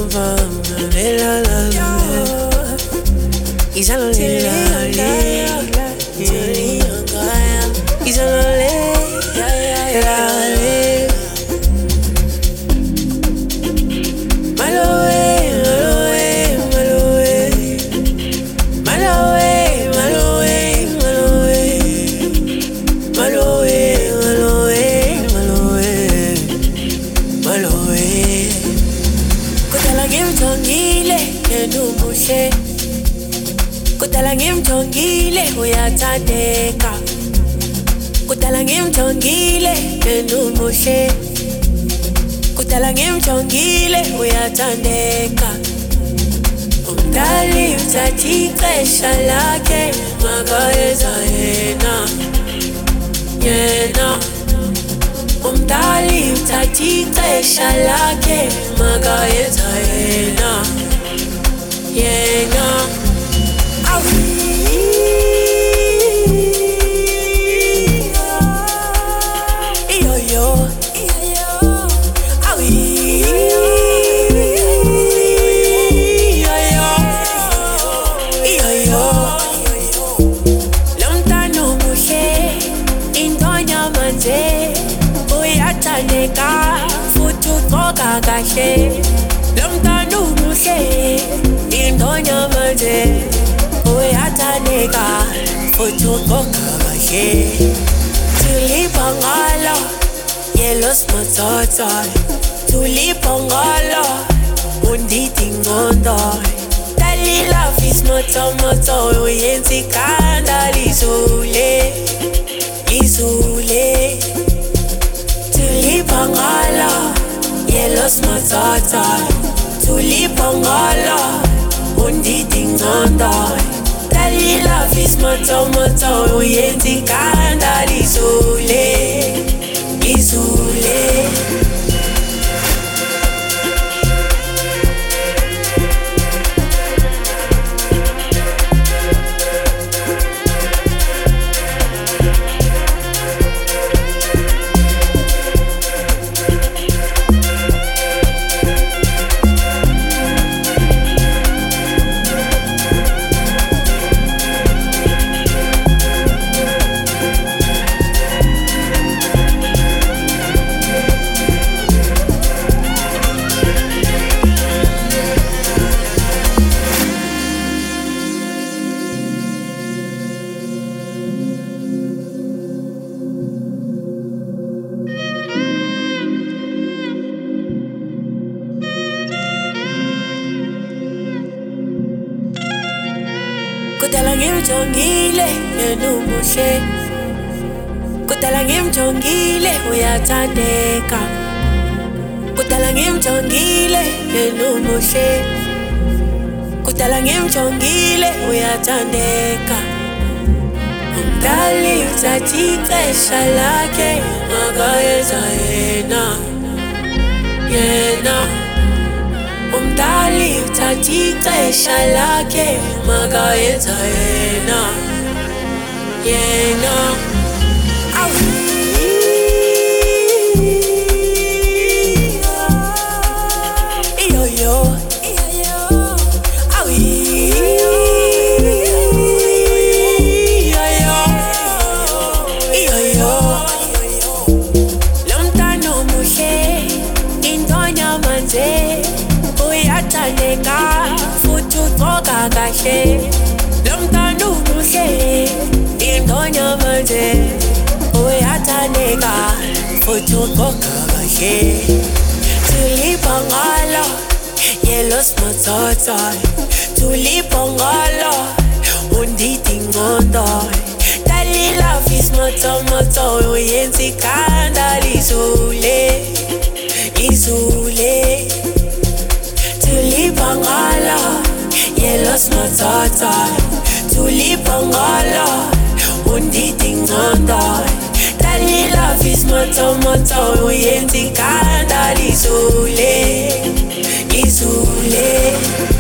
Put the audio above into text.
Kudala ngimjongile uyathandeka. Kudala ngimjongile numuhle. Kudala ngimjongile uyathandeka. Umdali uthatha ixesha lakhe makayeza yena. Umdali uthatha ixesha lakhe makayeza yena. Uyathandeka futhi ugqoka kahle. Lo mntwana umuhle indonya manje. Uyathandeka futhi ugqoka kahle. Tulipangala yellow smototo. Tulipangala undidi ngondo. Dali love is moto uyenza ikhanda lizule. Tulipangala yellow smototo. Tulipangala undidi ngondo. Dali love is moto uyenza ikhanda lizule. Kudala ngimjongile numuhle. Kudala ngimjongile uyathandeka. Kudala ngimjongile numuhle. Kudala ngimjongile uyathandeka. Umdali uthatha ixesha lakhe makayeza yena. Umdali uthatha ixesha lakhe makayeza yena. Uyathandeka futhi ugqoka kahle. Lo mntwana umuhle indonya manje. Uyathandeka futhi ugqoka kahle. Tulipangala yellow smototo. Tulipangala undidi ngondo. Dali love is moto uyenza ikhanda lizule. Tulipangala yellow smototo. Tulipangala undidi ngondo. Dali love is moto uyenza ikhanda lizule.